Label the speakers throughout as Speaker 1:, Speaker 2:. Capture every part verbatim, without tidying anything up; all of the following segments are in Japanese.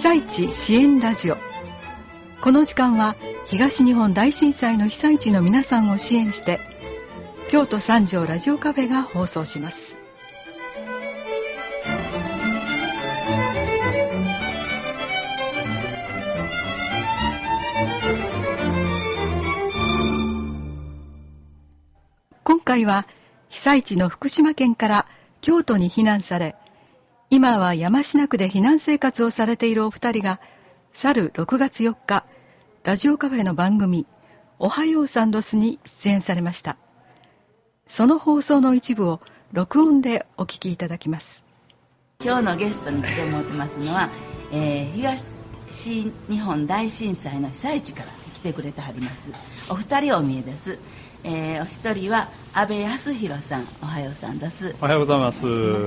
Speaker 1: 災地支援ラジオ。この時間は東日本大震災の被災地の皆さんを支援して京都三条ラジオカフェが放送します。今回は被災地の福島県から京都に避難され、今は山科区で避難生活をされているお二人が、去るろくがつよっかラジオカフェの番組おはようさんロスに出演されました。その放送の一部を録音でお聞きいただきます。
Speaker 2: 今日のゲストに来てもらってますのは、えー、東日本大震災の被災地から来てくれてはりますお二人お見えです。えー、お一人は安倍康弘さん、おはようさんです。
Speaker 3: おはようございます。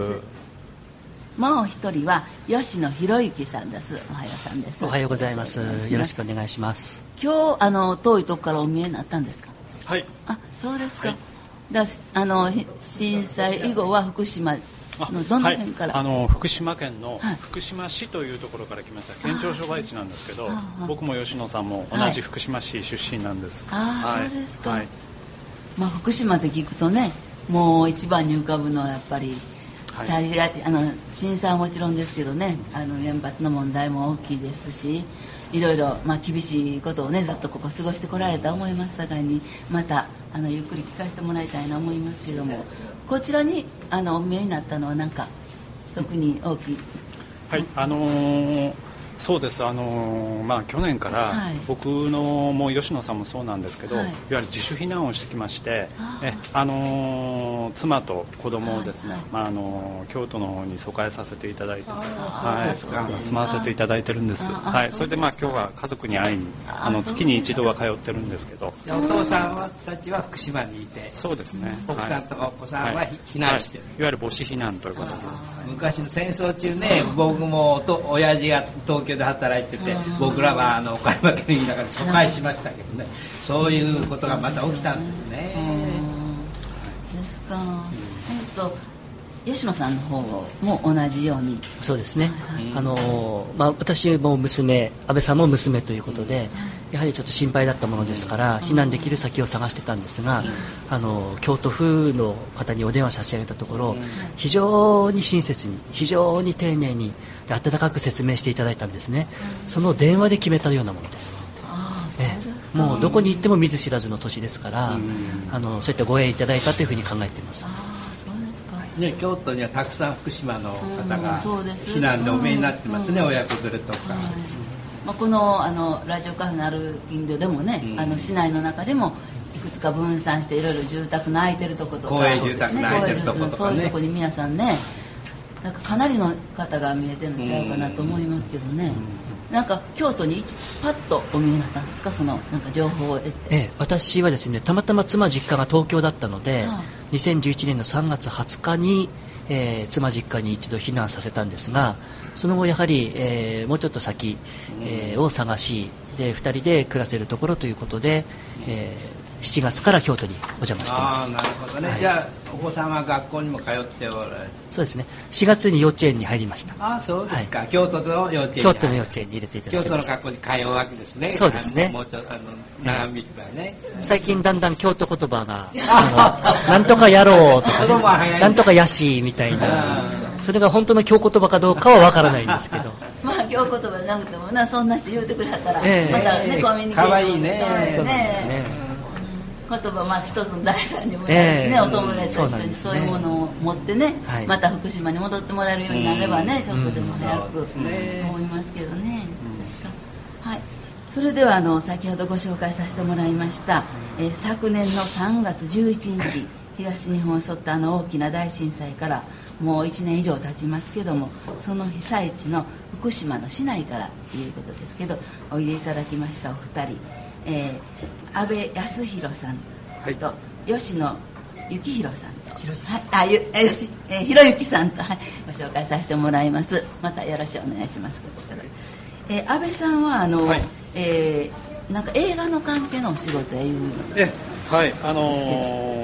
Speaker 2: もう一人は吉野博之さんです。おはようさんです。
Speaker 4: おはようございます。よろしくお願いします。
Speaker 2: 今日あの遠いとこからお見えになったんですか？
Speaker 3: はい。
Speaker 2: あ、そうですか。
Speaker 3: はい、
Speaker 2: だあの震災以後は福島のどの辺から？
Speaker 3: はい、あの福島県の福島市というところから来ました。県庁所在地なんですけど、僕も吉野さんも同じ福島市出身なんです。
Speaker 2: ああ、
Speaker 3: はい、
Speaker 2: そうですか。
Speaker 3: はい、
Speaker 2: まあ、福島って聞くとね、もう一番に浮かぶのはやっぱり、はい、あの震災はもちろんですけどね、あの原発の問題も大きいですし、いろいろ、まあ、厳しいことをねずっとここ過ごしてこられた思いますさかいに、またあのゆっくり聞かせてもらいたいな思いますけども、こちらにあのお見えになったのは何か特に大きい？
Speaker 3: はい、あのーそうです、あのーまあ、去年から、はい、僕のもう吉野さんもそうなんですけど、はい、いわゆる自主避難をしてきまして、え、あのー、妻と子供をですね、はいはい、まああのー、京都の方に疎開させていただいて、はい、住まわせていただいてるんです。はい、それでまあ今日は家族に会いにあの月に一度は通ってるんですけど、
Speaker 5: お父さんたちは福島にいて、
Speaker 3: そうですね、
Speaker 5: 奥さんとかお子さんは避難してる、
Speaker 3: はいはい、いわゆる母子避難ということで、
Speaker 5: 昔の戦争中ね、僕もと親父が東京で働いてて、僕らはあの岡山県だから疎開しましたけどね、そういうことがまた起きたんですね。
Speaker 2: ですか。えっと吉野さんの方も同じように？
Speaker 4: そうですね、はいはい、あのまあ、私も娘、安倍さんも娘ということで、やはりちょっと心配だったものですから避難できる先を探してたんですが、あの京都府の方にお電話差し上げたところ、非常に親切に非常に丁寧に温かく説明していただいたんですね。その電話で決めたようなものです。えもうどこに行っても見ず知らずの都市ですから、あのそういったご縁いただいたというふうに考えています。
Speaker 5: ね、京都にはたくさん福島の方が避難でお見えになってますね、親子連れとか。
Speaker 2: まあ、この、あのラジオカフェのある近所でもね、うん、あの市内の中でもいくつか分散していろいろ住宅の空いてるとことか、
Speaker 5: 公営住宅の空いてるとことかね、
Speaker 2: そういうとこに皆さんね、なんかかなりの方が見えてるのちゃうかなと思いますけどね、うん、なんか京都に一パッとお見えになったんですか、そのなんか情報を得て？
Speaker 4: ええ、私はですね、たまたま妻実家が東京だったので、はあ、にせんじゅういちねんのさんがつはつかに、えー、妻実家に一度避難させたんですが、その後やはり、えー、もうちょっと先、えー、を探しでふたりで暮らせるところということで、えーしちがつから京都にお邪魔しています。
Speaker 5: あ、なるほどね、はい、じゃあお子さんは学校にも通っておられる？
Speaker 4: そうですね、しがつに幼稚園に入りました。
Speaker 5: あ、そうですか、はい、京都の幼稚園に
Speaker 4: 京都の幼稚園に入れていただきました。
Speaker 5: 京都の学校に通うわけですね。
Speaker 4: そうですね、
Speaker 5: もうちょっとあの長引くからね、
Speaker 4: 最近だんだん京都言葉があのなんとかやろうとか、ね、なんとかやしみたいな、それが本当の京言葉かどうかはわからないんですけど
Speaker 2: まあ京言葉じゃなくてもな、そんな人言うてくれはったら、
Speaker 4: えー、
Speaker 2: またね、えー、コミュニケーション
Speaker 5: かわいいね、
Speaker 4: そうなんですね、
Speaker 2: 言葉まあ一つの財産にもなるしね、えー、お友達と一緒にそういうものを持ってね、はい、また福島に戻ってもらえるようになればね、うん、ちょっとでも早く、うん、思いますけどね、うん、ですか。はい、それではあの先ほどご紹介させてもらいました、えー、昨年のさんがつじゅういちにち東日本を襲ったあの大きな大震災からもういちねん以上経ちますけども、その被災地の福島の市内からということですけどおいでいただきましたお二人、えー、安倍康弘さんと、はい、吉野幸弘さんと、はい、あゆえよし、えー、弘之さんと、はい、ご紹介させてもらいます。またよろしくお願いします。えー、安倍さんはあの、はい、えー、なんか映画の関係のお仕事やいう
Speaker 3: えはい、あのー、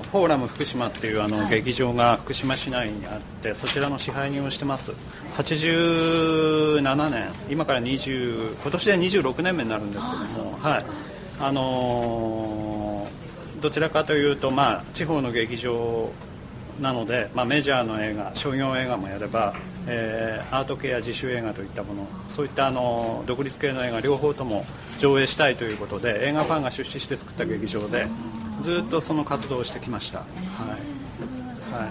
Speaker 3: フォーラム福島っていうあの、はい、劇場が福島市内にあって、そちらの支配人をしてます。はちじゅうななねん、今からにじゅう今年でにじゅうろくねんめになるんですけども、はい、あのー、どちらかというと、まあ、地方の劇場なので、まあ、メジャーの映画、商業映画もやれば、えー、アート系や自主映画といったもの、そういったあの独立系の映画両方とも上映したいということで、映画ファンが出資して作った劇場でずっとその活動をしてきました。はいはい、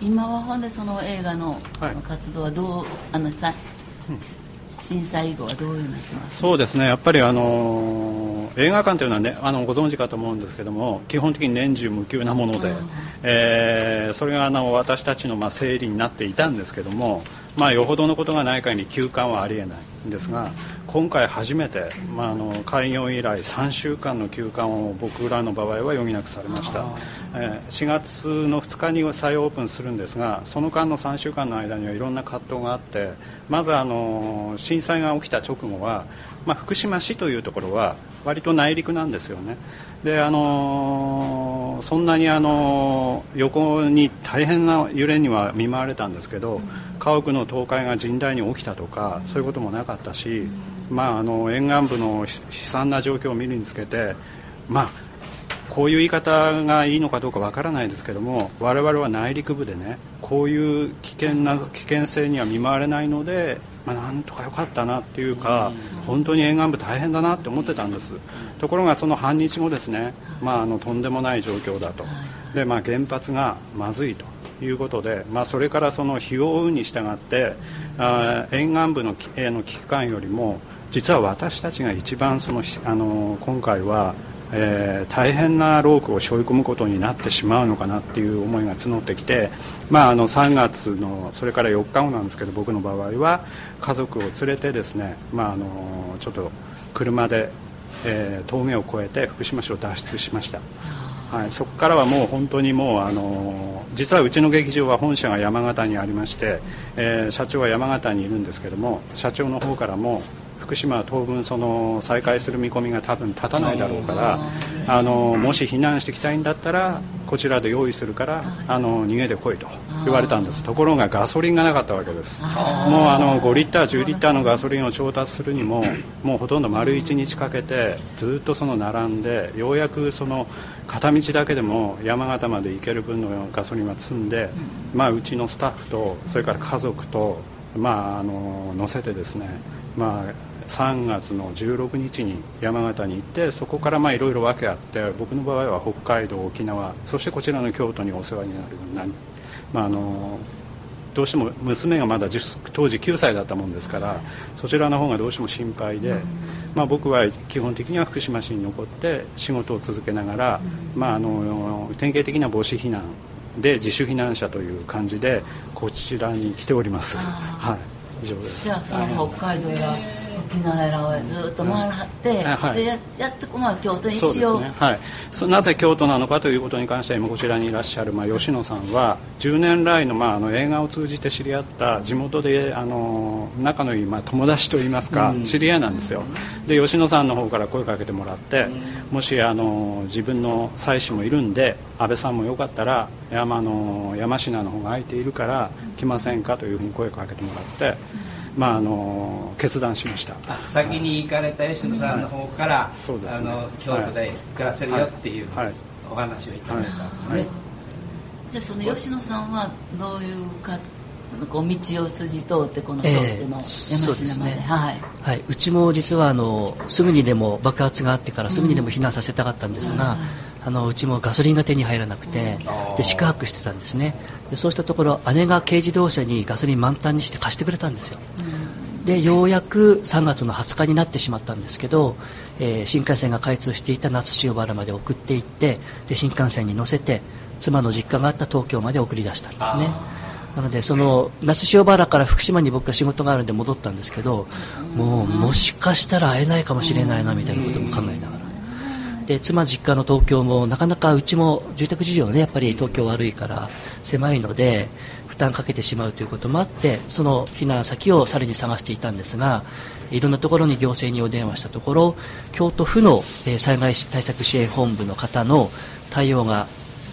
Speaker 2: 今はほんでその映画の活動はどう、あのさ、うん、震災以後はどういうふうになってますか？
Speaker 3: そうですね、やっぱりあの映画館というのは、ね、あのご存知かと思うんですけども、基本的に年中無休なもので、えー、それがあの私たちのまあ生理になっていたんですけども、まあ、よほどのことがない限り休館はありえないんですが、今回初めて、まあ、あの開業以来さんしゅうかんの休館を僕らの場合は余儀なくされました。えー、しがつのふつかに再オープンするんですが、その間のさんしゅうかんの間にはいろんな葛藤があって、まずあの震災が起きた直後は、まあ、福島市というところは割と内陸なんですよね。で、あのー、そんなに、あのー、横に大変な揺れには見舞われたんですけど、家屋の倒壊が甚大に起きたとかそういうこともなかったし、まあ、あの沿岸部の悲惨な状況を見るにつけて、まあ、こういう言い方がいいのかどうかわからないですけども、我々は内陸部でね、こういう危険な危険性には見舞われないので、まあ、なんとか良かったなっていうか、本当に沿岸部大変だなって思ってたんです。ところがその半日後ですね、まあ、あのとんでもない状況だと。で、まあ、原発がまずいということで、まあ、それからその日を追うに従ってあ沿岸部の、えー、の危機感よりも実は私たちが一番そのあの今回は、えー、大変な労苦を背負い込むことになってしまうのかなっていう思いが募ってきて、まあ、あのさんがつのそれからよっかごなんですけど、僕の場合は家族を連れてですね、まあ、あのちょっと車で、えー、峠を越えて福島市を脱出しました。はい、そこからはもう本当にもうあの実はうちの劇場は本社が山形にありまして、えー、社長は山形にいるんですけども、社長の方からも福島は当分その再開する見込みが多分立たないだろうから、あのもし避難してきたいんだったらこちらで用意するからあの逃げてこいと言われたんです。ところがガソリンがなかったわけです。もうあのごリッターじゅうリッターのガソリンを調達するにももうほとんど丸いちにちかけてずっとその並んで、ようやくその片道だけでも山形まで行ける分のガソリンは積んで、まあ、うちのスタッフとそれから家族と、まあ、あの乗せてですね、まあ、さんがつのじゅうろくにちに山形に行って、そこからいろいろ訳あって、僕の場合は北海道、沖縄、そしてこちらの京都にお世話になるようになり、まあ、あのどうしても娘がまだ当時きゅうさいだったもんですから、そちらの方がどうしても心配で、まあ、僕は基本的には福島市に残って仕事を続けながら、まあ、あの典型的な母子避難で自主避難者という感じでこちらに来ております。はい、以上です。
Speaker 2: じゃあその北海道や沖縄やらをずっと回って、はい、でやって、まあ、京都に一応、そうですね、はい、そなぜ京都なのかということに関しては今こちらにいらっしゃる、まあ、吉野さんはじゅうねん来の、まあ、あの映画を通じて知り合った地元であの仲のいい、まあ、友達といいますか、うん、知り合いなんですよ。で吉野さんの方から声かけてもらって、うん、もしあの自分の妻子もいるんで安倍さんもよかったら山の山科の方が空いているから来ませんかというふうに声をかけてもらって、まあ、あの決断しました。
Speaker 5: 先に行かれた吉野さんの方から、はい、そうですね、あの京都で暮らせるよっていう、はい、お話をいただいたんですね。はいはい、
Speaker 2: じゃあその吉野さんはどういうかこう道を筋通ってこの京都の山科まで、えー、はい
Speaker 4: はい、うちも実はあのすぐにでも爆発があってからすぐにでも避難させたかったんですが、うん、あのうちもガソリンが手に入らなくて、うん、で宿泊してたんですね。でそうしたところ姉が軽自動車にガソリン満タンにして貸してくれたんですよ。うん、でようやくさんがつのはつかになってしまったんですけど、えー、新幹線が開通していた夏塩原まで送っていって、で新幹線に乗せて妻の実家があった東京まで送り出したんですね。なのでその那須塩原から福島に僕は仕事があるんで戻ったんですけど、もうもしかしたら会えないかもしれないなみたいなことも考えながら、で妻実家の東京もなかなかうちも住宅事情ねやっぱり東京悪いから狭いので負担かけてしまうということもあって、その避難先をさらに探していたんですが、いろんなところに行政にお電話したところ、京都府の災害対策支援本部の方の対応が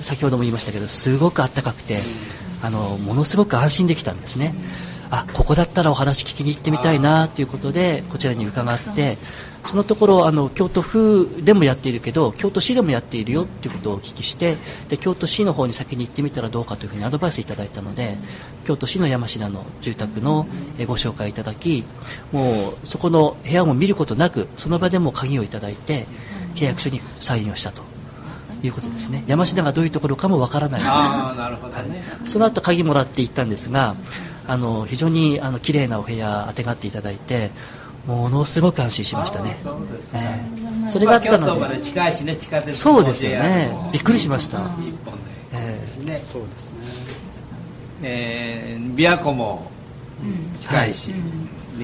Speaker 4: 先ほども言いましたけどすごく暖かくて、あのものすごく安心できたんですね。あ、ここだったらお話聞きに行ってみたいなということでこちらに伺って、そのところあの京都府でもやっているけど京都市でもやっているよということをお聞きして、で京都市の方に先に行ってみたらどうかというふうにアドバイスいただいたので、京都市の山科の住宅のご紹介いただき、もうそこの部屋も見ることなくその場でも鍵をいただいて契約書にサインをしたということですね。山科がどういうところかもわからない。
Speaker 5: あ、なるほどね。
Speaker 4: その後鍵もらって行ったんですが、あの非常にあの綺麗なお部屋あてがっていただいて、ものすごく安心しましたね。
Speaker 5: そうです
Speaker 4: ね、えー、それがあったので、
Speaker 5: 京都まで近いしね、地下鉄
Speaker 4: そうですよね。びっくりしました。一本で、
Speaker 5: えー、ね、
Speaker 3: そうですね。
Speaker 5: えー、琵琶湖も近いし、うん、はい、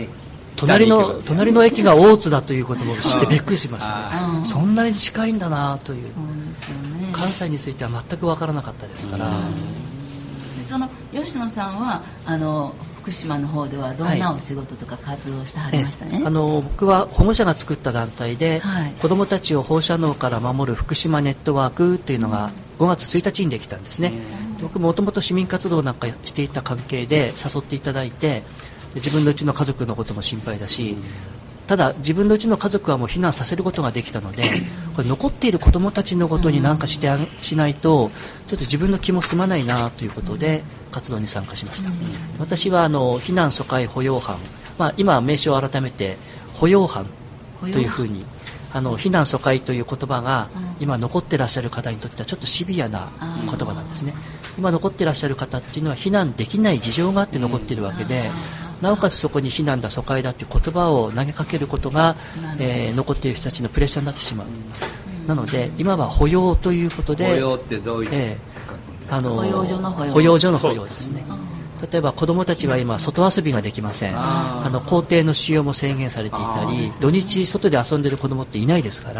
Speaker 5: ね。
Speaker 4: 隣の隣の駅が大津だということを知ってびっくりしました、ね、そんなに近いんだなという。そうですよね。関西については全く分からなかったですから。で
Speaker 2: その吉野さんはあの福島の方ではどんなお仕事とか活動してはりましたね。はい、
Speaker 4: あの僕は保護者が作った団体で、はい、子どもたちを放射能から守る福島ネットワークというのがごがつついたちにできたんですね。うん、僕もともと市民活動なんかしていた関係で誘っていただいて、自分のうちの家族のことも心配だし、ただ自分のうちの家族はもう避難させることができたので、これ残っている子どもたちのことに何かしてあげしないとちょっと自分の気も済まないなということで活動に参加しました。私はあの避難疎開保養班、まあ、今名称を改めて保養班というふうに、あの避難疎開という言葉が今残っていらっしゃる方にとってはちょっとシビアな言葉なんですね。今残っていらっしゃる方っていうのは避難できない事情があって残っているわけで、なおかつそこに避難だ疎開だという言葉を投げかけることが、えー、残っている人たちのプレッシャーになってしまう。なので今は保養ということで、
Speaker 5: 保養ってどういう、
Speaker 4: えー、あの
Speaker 2: 保養所の保養、
Speaker 4: 保養所の保養ですね。例えば子どもたちは今外遊びができません。ああの校庭の使用も制限されていたり、土日外で遊んでいる子どもっていないですから。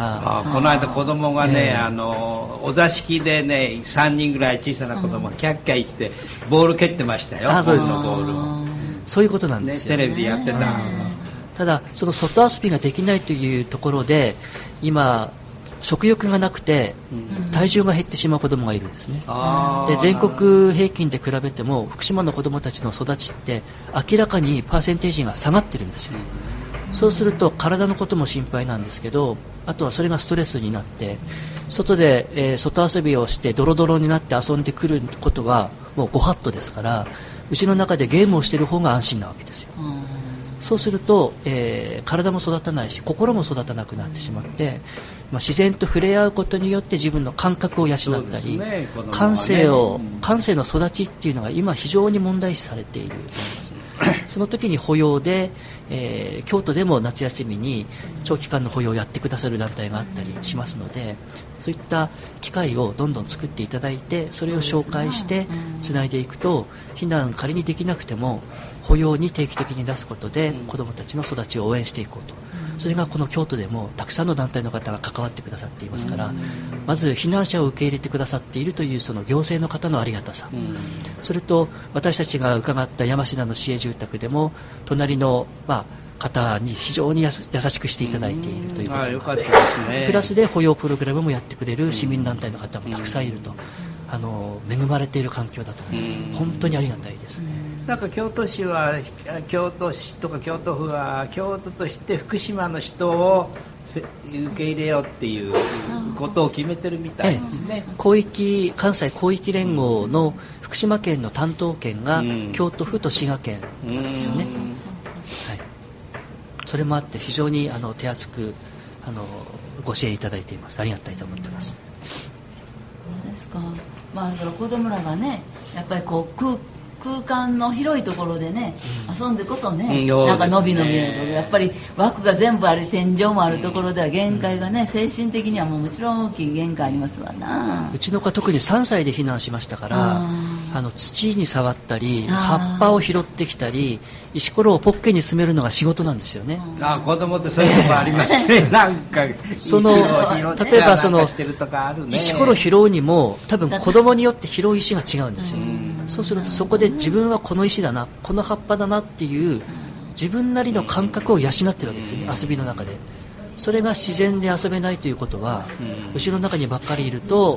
Speaker 5: あこの間子どもがね、えー、あのお座敷でねさんにんぐらい小さな子どもがキャッキャ言ってボール蹴ってましたよ。
Speaker 4: あそうです。
Speaker 5: ボールを
Speaker 4: そういうことなんですよ、
Speaker 5: ね、テレビでやってた。
Speaker 4: ただその外遊びができないというところで今食欲がなくて体重が減ってしまう子どもがいるんですね。で全国平均で比べても福島の子どもたちの育ちって明らかにパーセンテージが下がってるんですよ。そうすると体のことも心配なんですけど、あとはそれがストレスになって外で、えー、外遊びをしてドロドロになって遊んでくることはもうご法度ですから、うちの中でゲームをしている方が安心なわけですよ。そうすると、えー、体も育たないし心も育たなくなってしまって、まあ、自然と触れ合うことによって自分の感覚を養ったり、ね、感性を、うん、感性の育ちっていうのが今非常に問題視されていると思います。その時に保養で、えー、京都でも夏休みに長期間の保養をやってくださる団体があったりしますので、そういった機会をどんどん作っていただいて、それを紹介してつないでいくと、避難仮にできなくても保養に定期的に出すことで子どもたちの育ちを応援していこうと。それがこの京都でもたくさんの団体の方が関わってくださっていますから、まず避難者を受け入れてくださっているというその行政の方のありがたさ、それと私たちが伺った山科の市営住宅でも隣の、まあ、方に非常にやす優しくしていただいているということで、プラスで保養プログラムもやってくれる市民団体の方もたくさんいると、あの恵まれている環境だと思います。本当にありがたいですね。
Speaker 5: なんか京都市は京都市とか京都府は京都として福島の人を受け入れようっていうことを決めてるみたいですね。
Speaker 4: ええ、広域関西広域連合の福島県の担当県が京都府と滋賀県なんですよね。はい、それもあって非常にあの手厚くあのご支援いただいています。ありがたいと思っています。
Speaker 2: そうですか。まあその子供らがね、やっぱりこう空空間の広いところでね、うん、遊んでこそね、うん、なんか伸び伸びると、やっぱり枠が全部ある天井もあるところでは限界がね、精神的にはもうもちろん大きい限界ありますわな。
Speaker 4: うちの子は特にさんさいで避難しましたから、あの土に触ったり葉っぱを拾ってきたり石ころをポッケに詰めるのが仕事なんですよね。
Speaker 5: あ、子供ってそういうとこありますね。なんか
Speaker 4: その例えばその石ころ拾うにも多分子供によって拾う石が違うんですよ。そうするとそこで自分はこの石だな、この葉っぱだなっていう自分なりの感覚を養ってるわけですよね、遊びの中で。それが自然で遊べないということは、牛の中にばっかりいると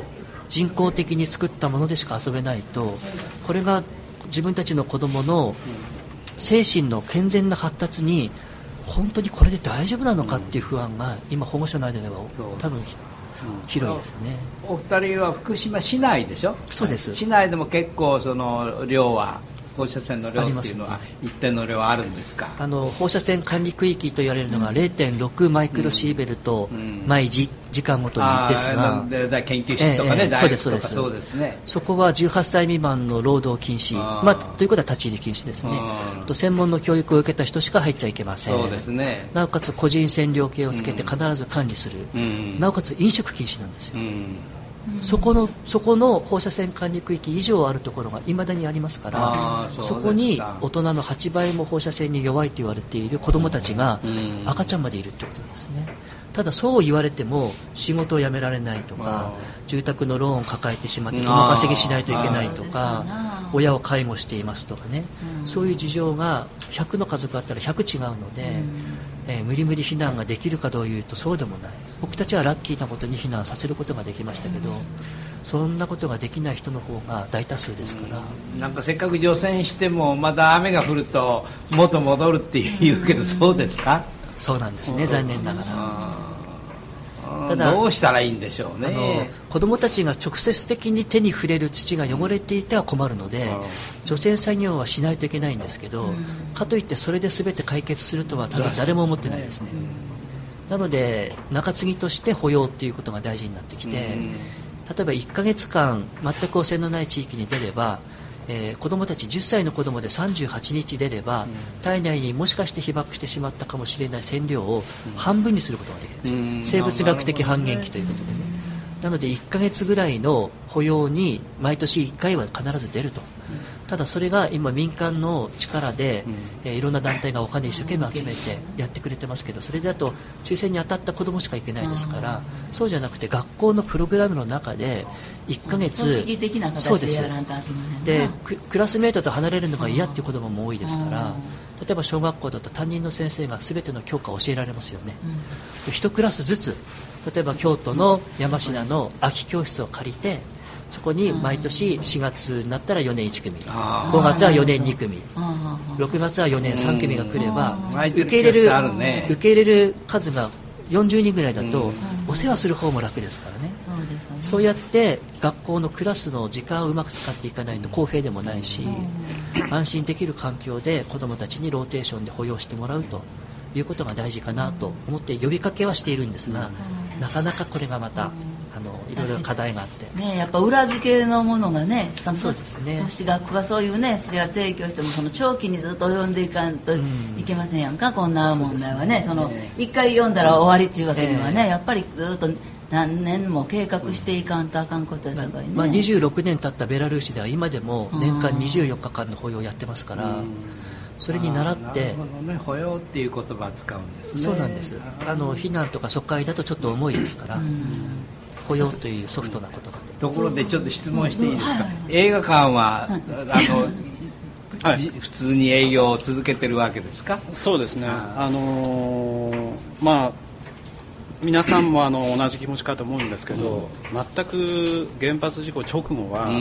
Speaker 4: 人工的に作ったものでしか遊べないと、これが自分たちの子供の精神の健全な発達に本当にこれで大丈夫なのかっていう不安が今保護者の間では多分広いですね。
Speaker 5: お二人は福島市内でしょ。
Speaker 4: そうです。
Speaker 5: 市内でも結構その量は放射線の量っていうのは一定の量あるんですか。
Speaker 4: あの放射線管理区域と言われるのが れいてんろく マイクロシーベルト毎時時間ごとにですが、
Speaker 5: 研究室とかね、大学とかそうですね。
Speaker 4: そこはじゅうはっさい未満の労働禁止、まあ、ということは立ち入り禁止ですね。と専門の教育を受けた人しか入っちゃいけません。
Speaker 5: そうですね。
Speaker 4: なおかつ個人線量計をつけて必ず管理する、うん、なおかつ飲食禁止なんですよ、うん、そこのそこの放射線管理区域以上あるところがいまだにありますから、 そ, そこに大人のはちばいも放射線に弱いと言われている子どもたちが赤ちゃんまでいるということですね。ただそう言われても仕事を辞められないとか、住宅のローンを抱えてしまって共稼ぎしないといけないとか、親を介護していますとかね、そういう事情がひゃくの家族あったらひゃく違うので、えー、無理無理避難ができるかどういうとそうでもない。僕たちはラッキーなことに避難させることができましたけど、そんなことができない人の方が大多数ですから、
Speaker 5: うん、なんかせっかく除染してもまた雨が降ると元戻るって言うけど、そうですか。
Speaker 4: そうなんですね、残念ながら。
Speaker 5: ただどうしたらいいんでしょうね。
Speaker 4: あの子どもたちが直接的に手に触れる土が汚れていては困るので、除染作業はしないといけないんですけど、かといってそれで全て解決するとは多分誰も思ってないですね。なので中継ぎとして保養っていうことが大事になってきて、例えばいっかげつかん全く汚染のない地域に出れば、えー、子どもたちじゅっさいの子どもでさんじゅうはちにち出れば、うん、体内にもしかして被爆してしまったかもしれない線量を半分にすることができるんです、うん、生物学的半減期ということでね。なのでいっかげつぐらいの保養に毎年いっかいは必ず出ると。ただそれが今民間の力で、うんえー、いろんな団体がお金一生懸命集めてやってくれてますけど、それだと抽選に当たった子どもしか行けないですから、そうじゃなくて学校のプログラムの中でいっかげつ、
Speaker 2: 組織的な形でやらんとあきませんね。
Speaker 4: でク、クラスメートと離れるのが嫌っていう子どもも多いですから、例えば小学校だと担任の先生が全ての教科を教えられますよね。いちクラスずつ、例えば京都の山科の空き教室を借りて、そこに毎年しがつになったらよねんいちくみ、ごがつはよねんにくみ、ろくがつはよねんさんくみが来れば、受け入れる、受け入れる数がよんじゅうにんぐらいだとお世話する方も楽ですからね。そうやって学校のクラスの時間をうまく使っていかないと公平でもないし、安心できる環境で子どもたちにローテーションで保養してもらうということが大事かなと思って呼びかけはしているんですが、なかなかこれがまたあのいろいろ課題があって、
Speaker 2: ね、やっぱ裏付けのものがね、その
Speaker 4: そうですね、
Speaker 2: もし学校がそういうねそれを提供しても、その長期にずっと読んでいかんといけませんやんか、うん、こんな問題はね。その一回読んだら終わりっていうわけにはね、えー、やっぱりずっと何年も計画していかんとあかんことですからね。
Speaker 4: まあ、にじゅうろくねん経ったベラルーシでは今でも年間にじゅうよっかかんの保養をやってますから、それに倣って、
Speaker 5: なるほどね、保養っていう言葉を使うんですね。
Speaker 4: そうなんです。あの避難とか疎開だとちょっと重いですから、保養というソフトな言葉で。
Speaker 5: ところでちょっと質問していいですか。映画館は、はい、あのはい、普通に営業を続けてるわけですか。
Speaker 3: そうですね。あのー、まあ皆さんもあの同じ気持ちかと思うんですけど、うん、全く原発事故直後は、うん、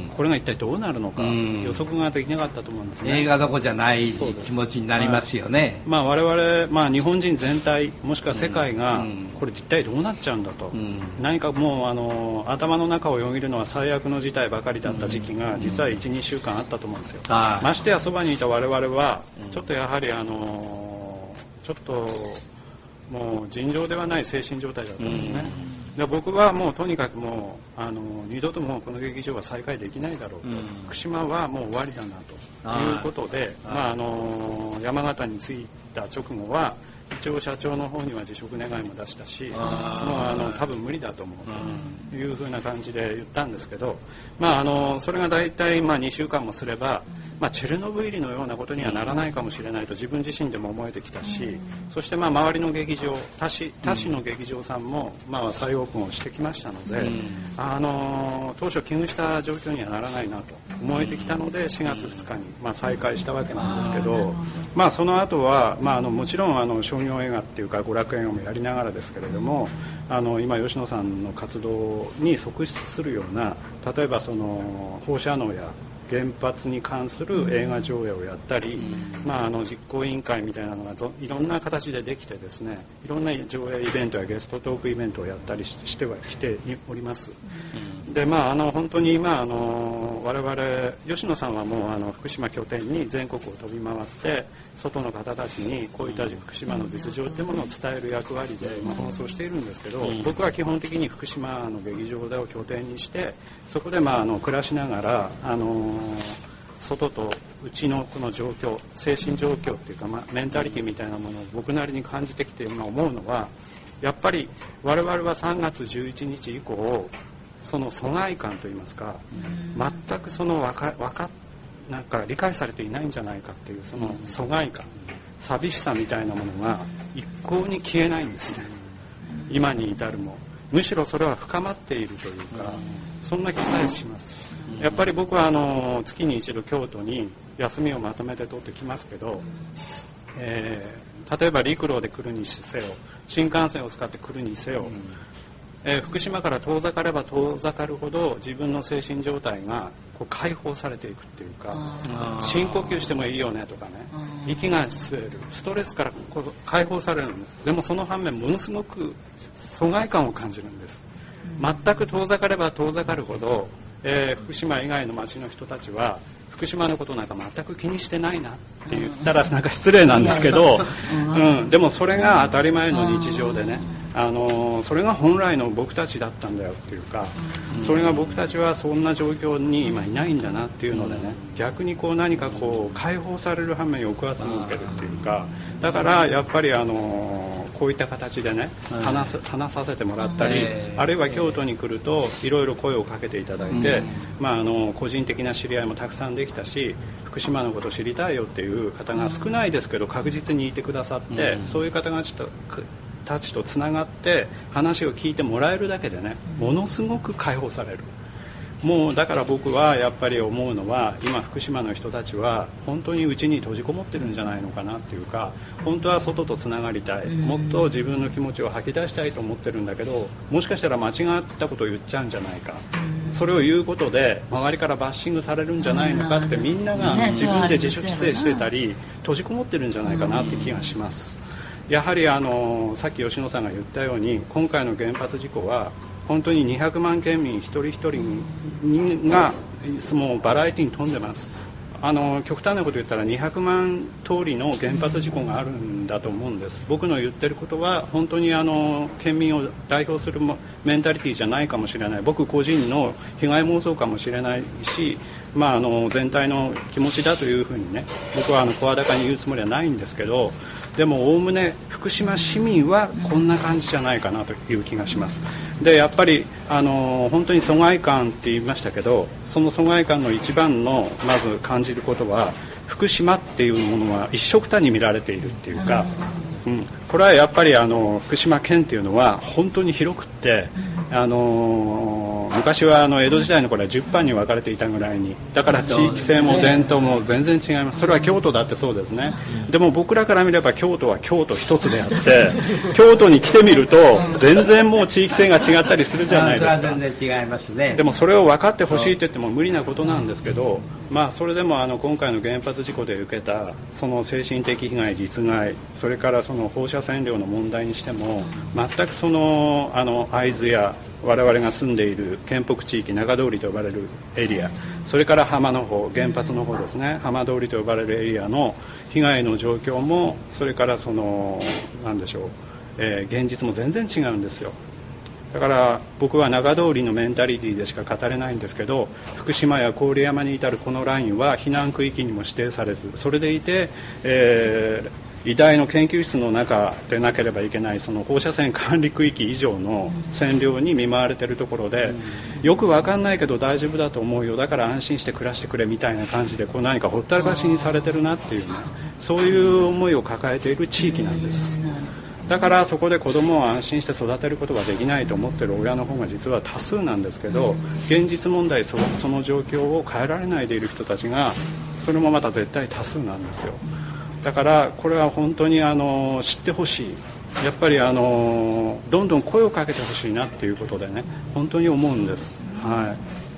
Speaker 3: これが一体どうなるのか、うん、予測ができなかったと思うんですね。
Speaker 5: 映画どこじゃない気持ちになりますよね。
Speaker 3: まあ、我々、まあ、日本人全体もしくは世界が、うん、これ一体どうなっちゃうんだと、うん、何かもうあの頭の中をよぎるのは最悪の事態ばかりだった時期が実はいち、にしゅうかんあったと思うんですよ。ましてやそばにいた我々はちょっとやはりあのちょっともう尋常ではない精神状態だったんですね。で僕はもうとにかくもうあの二度ともうこの劇場は再開できないだろうと、うん、福島はもう終わりだなということで、まあ、あの山形に着いた直後は一応社長の方には辞職願いも出したし、もうあの多分無理だと思うというふうな感じで言ったんですけど、まあ、あのそれが大体まあにしゅうかんもすればまあ、チェルノブイリのようなことにはならないかもしれないと自分自身でも思えてきたし、そしてまあ周りの劇場他市、他市の劇場さんもまあ再オープンをしてきましたので、あの当初危惧した状況にはならないなと思えてきたのでしがつふつかにまあ再開したわけなんですけど、まあ、その後はまああのもちろんあの商業映画っていうか娯楽映画もやりながらですけれども、あの今吉野さんの活動に即出するような、例えばその放射能や原発に関する映画上映をやったり、まあ、あの実行委員会みたいなのがいろんな形でできてですね、いろんな上映イベントやゲストトークイベントをやったりしてはきております。で、まあ、あの本当に今あの我々吉野さんはもうあの福島拠点に全国を飛び回って外の方たちにこういった福島の実情というものを伝える役割で今放送しているんですけど、僕は基本的に福島の劇場を拠点にしてそこでまああの暮らしながらあの外と内のこの状況、精神状況っていうか、まあ、メンタリティみたいなものを僕なりに感じてきて今思うのは、やっぱり我々はさんがつじゅういちにち以降その疎外感といいますか、全くそのわかわかなんか理解されていないんじゃないかっていうその疎外感、寂しさみたいなものが一向に消えないんですね。今に至るもむしろそれは深まっているというか、そんな気さえします。やっぱり僕はあの月に一度京都に休みをまとめて取ってきますけど、えー、例えば陸路で来るにせよ新幹線を使って来るにせよ、えー、福島から遠ざかれば遠ざかるほど自分の精神状態がこう解放されていくっていうか、深呼吸してもいいよねとかね、息が吸える、ストレスからこう解放されるんです。でもその反面ものすごく疎外感を感じるんです。全く遠ざかれば遠ざかるほど、えー、福島以外の町の人たちは福島のことなんか全く気にしてないなって言ったらなんか失礼なんですけど、うん、でもそれが当たり前の日常でね、あのそれが本来の僕たちだったんだよっていうか、それが僕たちはそんな状況に今いないんだなっていうのでね、逆にこう何かこう解放される反面抑圧も受けるっていうか、だからやっぱりあのこういった形でね話す、話させてもらったり、あるいは京都に来るといろいろ声をかけていただいて、まあ、あの個人的な知り合いもたくさんできたし、福島のことを知りたいよっていう方が少ないですけど確実にいてくださって、そういう方がちょっとたちとつながって話を聞いてもらえるだけでね、ものすごく解放される。もうだから僕はやっぱり思うのは、今福島の人たちは本当に家に閉じこもってるんじゃないのかなっていうか、本当は外とつながりたい、もっと自分の気持ちを吐き出したいと思ってるんだけど、もしかしたら間違ったことを言っちゃうんじゃないか、それを言うことで周りからバッシングされるんじゃないのかって、みんなが自分で自主規制してたり閉じこもってるんじゃないかなって気がします。やはりあのさっき吉野さんが言ったように、今回の原発事故は本当ににひゃくまん県民一人一人がもうバラエティに富んでます。あの極端なこと言ったらにひゃくまん通りの原発事故があるんだと思うんです。僕の言ってることは本当にあの県民を代表するメンタリティじゃないかもしれない、僕個人の被害妄想かもしれないし、まあ、あの全体の気持ちだというふうにね、僕はあの声高に言うつもりはないんですけど、でもおおむね福島市民はこんな感じじゃないかなという気がします。でやっぱりあの本当に疎外感って言いましたけど、その疎外感の一番のまず感じることは、福島っていうものは一緒くたに見られているっていうか、うん、これはやっぱりあの福島県っていうのは本当に広くって、あの昔はあの江戸時代の頃はじゅっぱんに分かれていたぐらいに、だから地域性も伝統も全然違います。それは京都だってそうですね。でも僕らから見れば京都は京都一つであって、京都に来てみると全然もう地域性が違ったりするじゃないですか。
Speaker 5: 全然違いますね。
Speaker 3: でもそれを分かってほしいって言っても無理なことなんですけど、まあそれでもあの今回の原発事故で受けたその精神的被害、実害、それからその放射線量の問題にしても、全くそのあの会津や我々が住んでいる県北地域、中通りと呼ばれるエリア、それから浜の方、原発の方ですね、浜通りと呼ばれるエリアの被害の状況も、それからその何でしょう、えー、現実も全然違うんですよ。だから僕は中通りのメンタリティでしか語れないんですけど、福島や郡山に至るこのラインは避難区域にも指定されず、それでいて、えー医大の研究室の中でなければいけないその放射線管理区域以上の線量に見舞われているところで、よく分かんないけど大丈夫だと思うよ、だから安心して暮らしてくれみたいな感じでこう何かほったらかしにされてるなっていうね、そういう思いを抱えている地域なんです。だからそこで子供を安心して育てることができないと思っている親の方が実は多数なんですけど、現実問題 そ, その状況を変えられないでいる人たちがそれもまた絶対多数なんですよ。だからこれは本当にあの知ってほしい、やっぱりあのどんどん声をかけてほしいなっていうことでね、本当に思うんです、はい、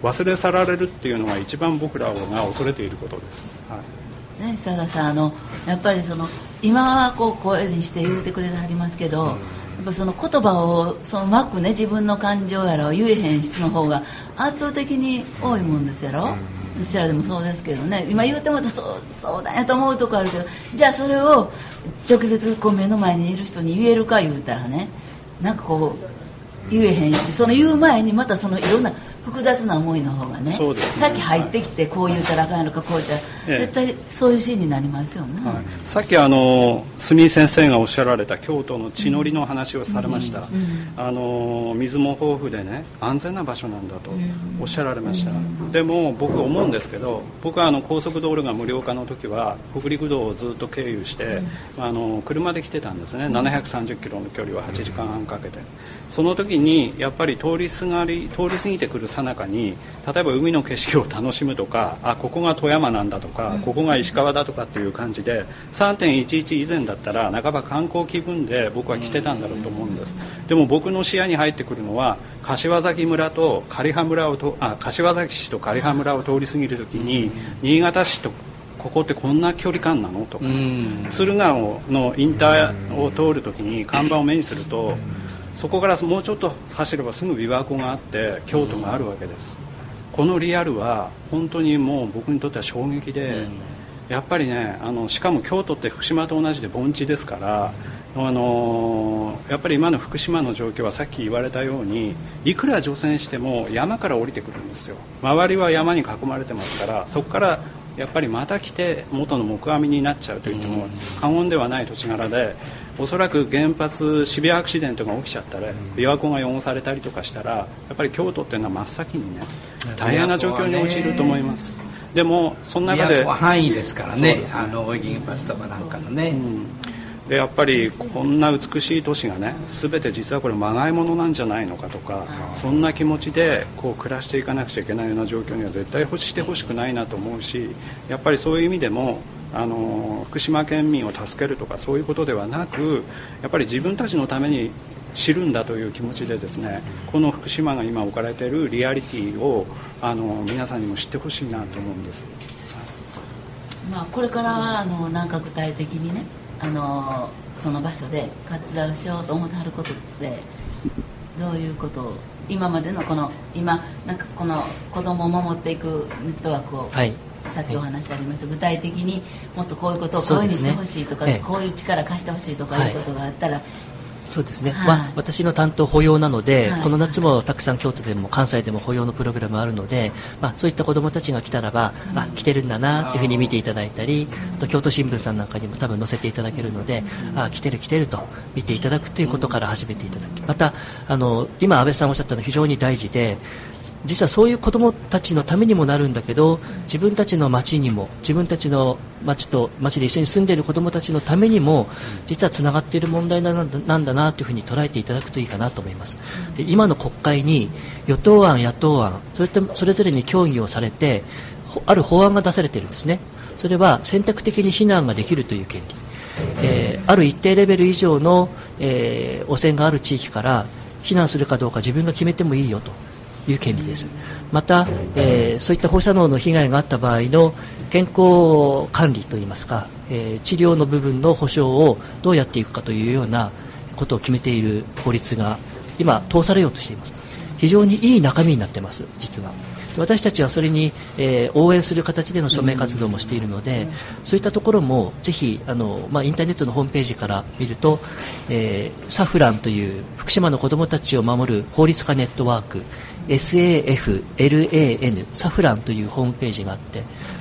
Speaker 3: 忘れ去られるっていうのが一番僕らが恐れていることです、はい
Speaker 2: ね、久田さん、あのやっぱりその今はこう声にして言うてくれてはりますけど、やっぱその言葉をそのうまくね自分の感情やらを言えへん人の方が圧倒的に多いもんですやろ。うちらでもそうですけどね、今言うてもそうそうだよと思うとこあるけど、じゃあそれを直接こう目の前にいる人に言えるか言うたらね、なんかこう言えへんし、その言う前にまたそのいろんな複雑な思いの方が ね, ねさっき入ってきてこう言うたらあかんのかこう言ったら、ええ、絶対そういうシーンになりますよね、はい、
Speaker 3: さっきあの住井先生がおっしゃられた京都の地のりの話をされました、うんうん、あの水も豊富でね安全な場所なんだとおっしゃられました、うん、でも僕思うんですけど、僕はあの高速道路が無料化の時は北陸道をずっと経由して、うん、あの車で来てたんですね。ななひゃくさんじゅっキロの距離をはちじかんはんかけて、その時にやっぱり通りすがり通り過ぎてくる最中に、例えば海の景色を楽しむとか、あここが富山なんだとか、ここが石川だとかっていう感じで さんてんいちいち 以前だったら半ば観光気分で僕は来てたんだろうと思うんです。でも僕の視野に入ってくるのは柏崎村と刈羽村をとあ柏崎市と刈羽村を通り過ぎる時に、新潟市とここってこんな距離感なのとか、敦賀のインターを通る時に看板を目にすると、そこからもうちょっと走ればすぐ琵琶湖があって京都があるわけです。このリアルは本当にもう僕にとっては衝撃で、やっぱりねあのしかも京都って福島と同じで盆地ですから、あのー、やっぱり今の福島の状況はさっき言われたように、いくら除染しても山から降りてくるんですよ。周りは山に囲まれてますから、そこからやっぱりまた来て元の木阿弥になっちゃうと言っても過言ではない土地柄で、おそらく原発シビアアクシデントが起きちゃったら、琵琶湖が汚されたりとかしたら、やっぱり京都っていうのは真っ先にね大変な状況に陥ると思います。でもその中で
Speaker 5: 範囲ですからね、あの原発とかなんかのね、うん
Speaker 3: でやっぱりこんな美しい都市がね全て実はこれまがいものなんじゃないのかとか、そんな気持ちでこう暮らしていかなくちゃいけないような状況には絶対してほしくないなと思うし、やっぱりそういう意味でもあの福島県民を助けるとかそういうことではなく、やっぱり自分たちのために知るんだという気持ちでですね、この福島が今置かれているリアリティをあの皆さんにも知ってほしいなと思うんです。
Speaker 2: まあ、これからはあのなんか具体的にね、あのその場所で活動しようと思ってはることってどういうことを、今までのこの今なんかこの子供を守っていくネットワークを、はい、さっきお話ありました、はい、具体的にもっとこういうことをこういうふうにしてほしいとか、ね、こういう力貸してほしいとかいうことがあったら、はい、
Speaker 4: そうですね、はい、まあ、私の担当保養なので、はい、この夏もたくさん京都でも関西でも保養のプログラムあるので、まあ、そういった子どもたちが来たらば、うん、あ来てるんだなというふうに見ていただいたり、あと京都新聞さんなんかにも多分載せていただけるので、うん、あ来てる来てると見ていただくということから始めていただき、またあの今安倍さんおっしゃったのは非常に大事で、実はそういう子どもたちのためにもなるんだけど、自分たちの町にも自分たちの町と町で一緒に住んでいる子どもたちのためにも実はつながっている問題なんだ、なんだなというふうに捉えていただくといいかなと思います。で今の国会に与党案野党案それとそれぞれに協議をされてある法案が出されているんですね。それは選択的に避難ができるという権利、えー、ある一定レベル以上の、えー、汚染がある地域から避難するかどうか自分が決めてもいいよという権利です。また、えー、そういった放射能の被害があった場合の健康管理といいますか、えー、治療の部分の保障をどうやっていくかというようなことを決めている法律が今通されようとしています。非常にいい中身になってます。実は私たちはそれに、えー、応援する形での署名活動もしているので、そういったところもぜひあの、まあ、インターネットのホームページから見ると、えー、サフランという福島の子どもたちを守る法律家ネットワーク サフラン サフランというホームページがあって、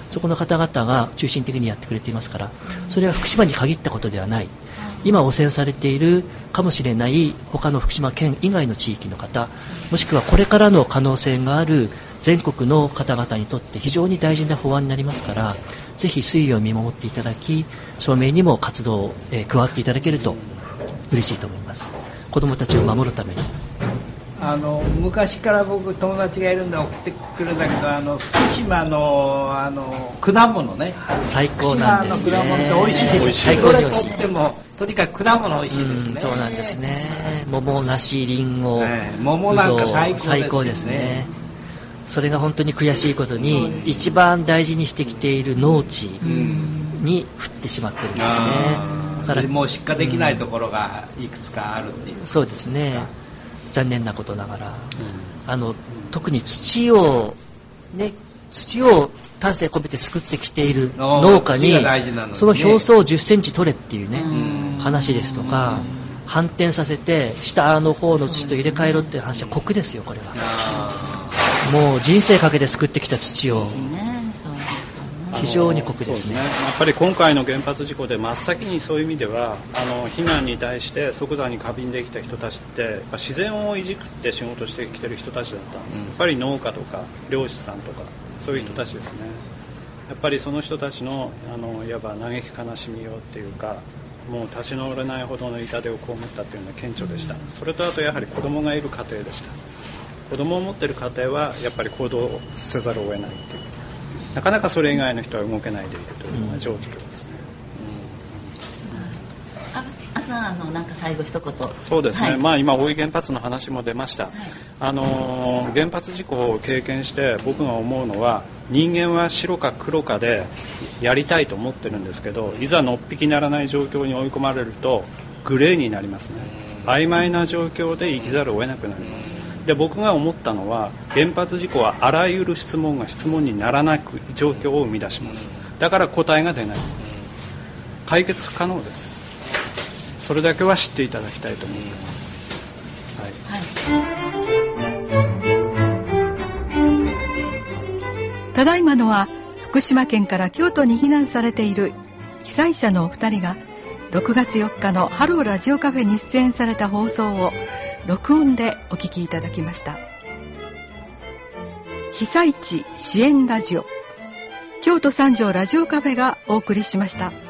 Speaker 4: そこの方々が中心的にやってくれていますから、それは福島に限ったことではない。今汚染されているかもしれない他の福島県以外の地域の方、もしくはこれからの可能性がある全国の方々にとって非常に大事な法案になりますから、ぜひ推移を見守っていただき、署名にも活動、えー、加わっていただけると嬉しいと思います。子どもたちを守るために。
Speaker 5: あの昔から僕友達がいるんで送ってくるんだけど、あの福島のあの果物ね、
Speaker 4: 最高なんですね。
Speaker 5: 福島の果物って美味しいです。
Speaker 4: 最高に美味しい。
Speaker 5: とってもとにかく果物美味しいですね。
Speaker 4: そうなんですね。桃、梨、りんご、
Speaker 5: ね、桃なんか最高ですね。
Speaker 4: 最高ですね。それが本当に悔しいことに、一番大事にしてきている農地に降ってしまってるんですね。
Speaker 5: だからもう出荷できないところがいくつかあるっていう。
Speaker 4: そうですね。残念なことながら、うん、あの特に土を、ね、土を丹精込めて作ってきている農家に、その表層をじゅっセンチ取れっていうね、話ですとか、反転させて下の方の土と入れ替えろっていう話は酷ですよ。これはもう人生かけて作ってきた土を非常に酷ですね。
Speaker 3: やっぱり今回の原発事故で真っ先にそういう意味ではあの避難に対して即座に過敏できた人たちってやっぱ自然をいじくって仕事してきてる人たちだったんです、うん、やっぱり農家とか漁師さんとかそういう人たちですね。やっぱりその人たちのあのいわば嘆き悲しみようっていうか、もう立ち直れないほどの痛手を被ったというのが顕著でした。それとあとやはり子供がいる家庭でした。子供を持っている家庭はやっぱり行動せざるを得ないという、なかなかそれ以外の人は動けないでいるというのが状況ですね。
Speaker 2: あさんのなんか最後一言。
Speaker 3: そうですね、
Speaker 2: はい、
Speaker 3: まあ、今大井原発の話も出ました、はい、あの原発事故を経験して僕が思うのは、人間は白か黒かでやりたいと思ってるんですけど、いざのっぴきならない状況に追い込まれるとグレーになりますね。曖昧な状況で生きざるを得なくなります。で、僕が思ったのは、原発事故はあらゆる質問が質問にならない状況を生み出します。だから答えが出ないんです。解決不可能です。それだけは知っていただきたいと思っています、
Speaker 1: はいはい、ただいまのは福島県から京都に避難されている被災者のお二人がろくがつよっかのハローラジオカフェに出演された放送を録音でお聞きいただきました。被災地支援ラジオ、京都三条ラジオカフェがお送りしました。